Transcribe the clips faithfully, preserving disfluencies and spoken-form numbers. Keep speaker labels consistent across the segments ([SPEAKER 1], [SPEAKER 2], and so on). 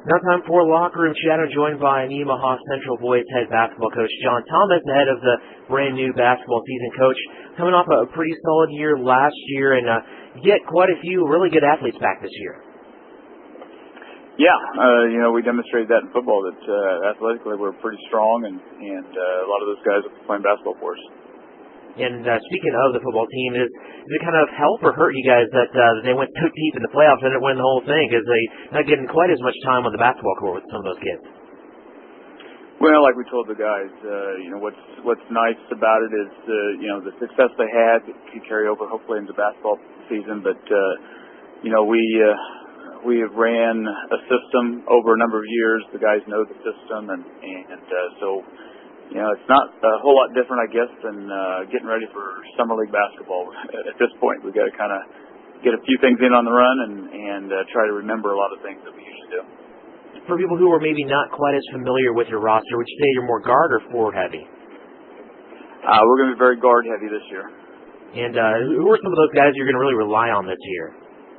[SPEAKER 1] Now time for Locker Room Chat. I'm joined by Nemaha Central Boys head basketball coach John Thomas, ahead of the brand new basketball season. Coach, coming off a pretty solid year last year, and uh, get quite a few really good athletes back this year.
[SPEAKER 2] Yeah, uh, you know, we demonstrated that in football, that uh, athletically we're pretty strong, and, and uh, a lot of those guys are playing basketball for us.
[SPEAKER 1] And uh, speaking of the football team, is, is it kind of help or hurt you guys that uh, they went so deep in the playoffs and didn't win the whole thing, because they're not getting quite as much time on the basketball court with some of those kids?
[SPEAKER 2] Well, like we told the guys, uh, you know, what's what's nice about it is, uh, you know, the success they had can carry over hopefully into the basketball season. But, uh, you know, we uh, we have ran a system over a number of years. The guys know the system, and, and uh, so, you know, it's not a whole lot different, I guess, than uh, getting ready for summer league basketball. At this point, we've got to kind of get a few things in on the run and, and uh, try to remember a lot of things that we usually do.
[SPEAKER 1] For people who are maybe not quite as familiar with your roster, would you say you're more guard or forward heavy?
[SPEAKER 2] Uh, we're going to be very guard heavy this year.
[SPEAKER 1] And uh, who are some of those guys you're going to really rely on this year?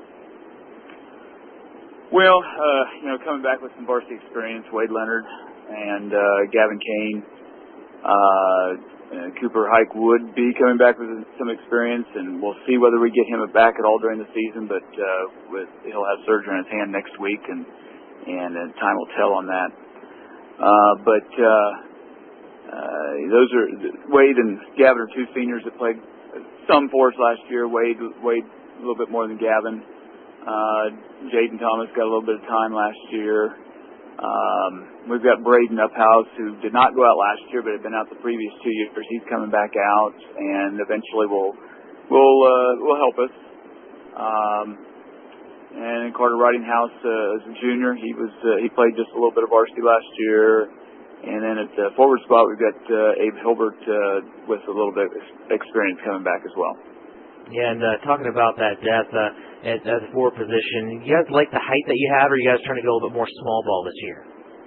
[SPEAKER 2] Well, uh, you know, coming back with some varsity experience, Wade Leonard and uh, Gavin Kane. Uh, and Cooper Hike would be coming back with some experience, and we'll see whether we get him back at all during the season, but uh, with, he'll have surgery on his hand next week, and and uh, time will tell on that. Uh, but uh, uh, those are Wade and Gavin are two seniors that played some for us last year. Wade, Wade a little bit more than Gavin. Uh, Jaden Thomas got a little bit of time last year. Um, we've got Braden Uphouse, who did not go out last year, but had been out the previous two years. He's coming back out, and eventually will will uh, will help us. Um, And Carter Ridinghouse, uh, as a junior, he was uh, he played just a little bit of varsity last year. And then at the forward spot, we've got uh, Abe Hilbert uh, with a little bit of experience coming back as well.
[SPEAKER 1] Yeah, and uh, talking about that depth uh, at, at the forward position, you guys like the height that you have, or are you guys trying to go a little bit more small ball this year?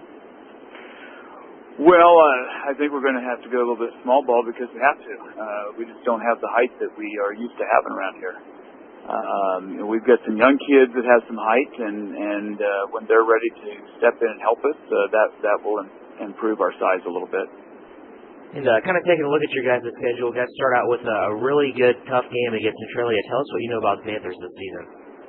[SPEAKER 2] Well, uh, I think we're going to have to go a little bit small ball because we have to. Uh, we just don't have the height that we are used to having around here. Um, you know, we've got some young kids that have some height, and, and uh, when they're ready to step in and help us, uh, that that will im- improve our size a little bit.
[SPEAKER 1] And uh, kind of taking a look at your guys' schedule, guys start out with a really good, tough game against Centralia. Tell us what you know about the Panthers this season.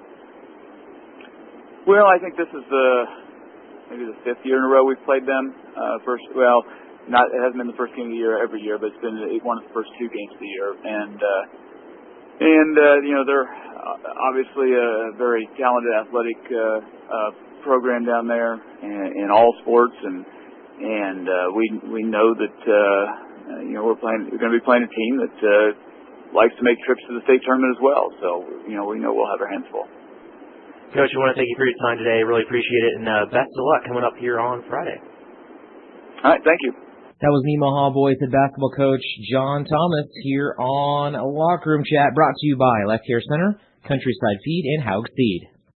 [SPEAKER 2] Well, I think this is the maybe the fifth year in a row we've played them. Uh, first, well, not it hasn't been the first game of the year every year, but it's been one of the first two games of the year, and. Uh, And, uh, you know, they're obviously a very talented athletic uh, uh, program down there in, in all sports, and and uh, we we know that, uh, you know, we're playing, we're going to be playing a team that uh, likes to make trips to the state tournament as well. So, you know, we know we'll have our hands full.
[SPEAKER 1] Coach, I want to thank you for your time today. Really appreciate it, and uh, best of luck coming up here on Friday.
[SPEAKER 2] All right, thank you.
[SPEAKER 1] That was Nemaha Boys head basketball coach John Thomas here on Locker Room Chat, brought to you by Left Care Center, Countryside Feed, and Haug Seed.